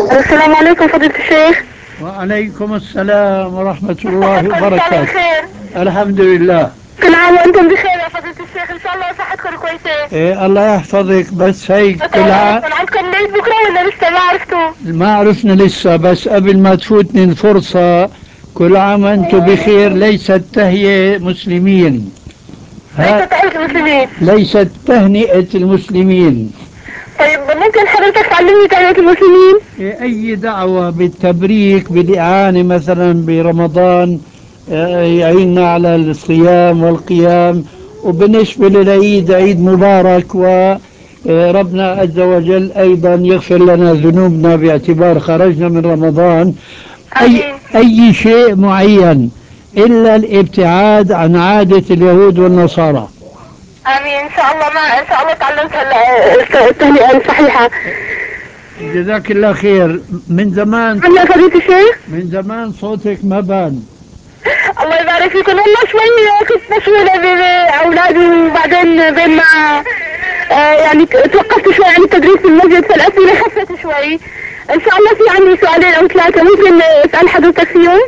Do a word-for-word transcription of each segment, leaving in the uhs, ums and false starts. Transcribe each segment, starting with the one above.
السلام عليكم فضيلة الشيخ. وعليكم السلام ورحمة الله صحتكم إن شاء الله وبركاته. بخير. الحمد لله. كل عام وأنتم بخير يا فضيلة الشيخ، إن شاء الله صحتكم كويسة. إيه الله يحفظك. بس هيك كل ع... عندكم ليل بكرة ولا لسه ما عرفتوا؟ ما عرفنا لسه، بس قبل ما تفوتني الفرصة، كل عام وأنتم بخير. ليست تهيئة مسلمين، ليس ها، تحية المسلمين. ليست تهنئة المسلمين. طيب ممكن حضرتك تعلمني تحية المسلمين؟ إيه، أي دعوة بالتبريك بالإعانة مثلا برمضان، آه، يعيننا على الصيام والقيام، وبالنسبة للعيد عيد مبارك، وربنا عز وجل أيضا يغفر لنا ذنوبنا باعتبار خرجنا من رمضان. أي, آمين. أي شيء معين إلا الابتعاد عن عادة اليهود والنصارى. آمين إن شاء الله، ما إن شاء الله تعلمت هلا التهنئة الصحيحة. جزاك الله خير. من زمان عنا فضيلة الشيخ. من زمان صوتك ما بان. الله يبارك فيكم، والله شوي كنت مشغولة بأولادي، وبعدين بين ما آه يعني توقفت شوي عن التدريس في المسجد، فالأسئلة خفت شوي. إن شاء الله في عندي سؤالين أو ثلاثة ممكن أسأل حضرتك فيهم.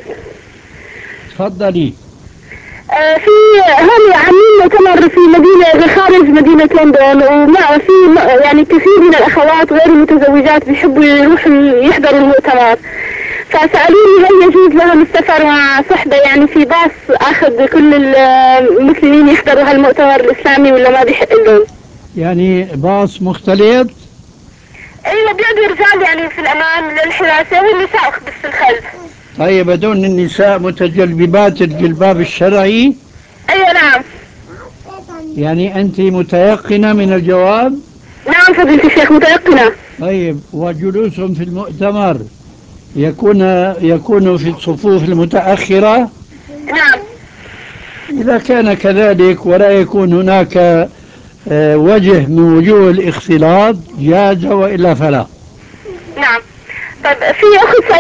تفضلي. آه في هم عاملين مؤتمر في مدينة خارج مدينة لندن، ومع في م- يعني كثير من الأخوات غير المتزوجات بيحبوا يروحوا يحضروا المؤتمر، فسألوني هل يجوز لهم السفر مع صحبة، يعني في باص أخذ كل المسلمين يحضروا هالمؤتمر الإسلامي، ولا ما بيحق لهم؟ يعني باص مختلط. أيوة بيقعدوا رجال يعني في الأمام للحراسة، والنساء بس في الخلف. طيب هدول النساء متجلبات الجلباب الشرعي؟ أيوة نعم. يعني أنت متيقنة من الجواب؟ نعم فضيلة الشيخ متيقنة. طيب، وجلوسهم في المؤتمر يكون يكون في الصفوف المتأخرة؟ نعم. إذا كان كذلك ولا يكون هناك آه، وجه من وجوه الاختلاط جاز، وإلا فلا. نعم. طيب في أخت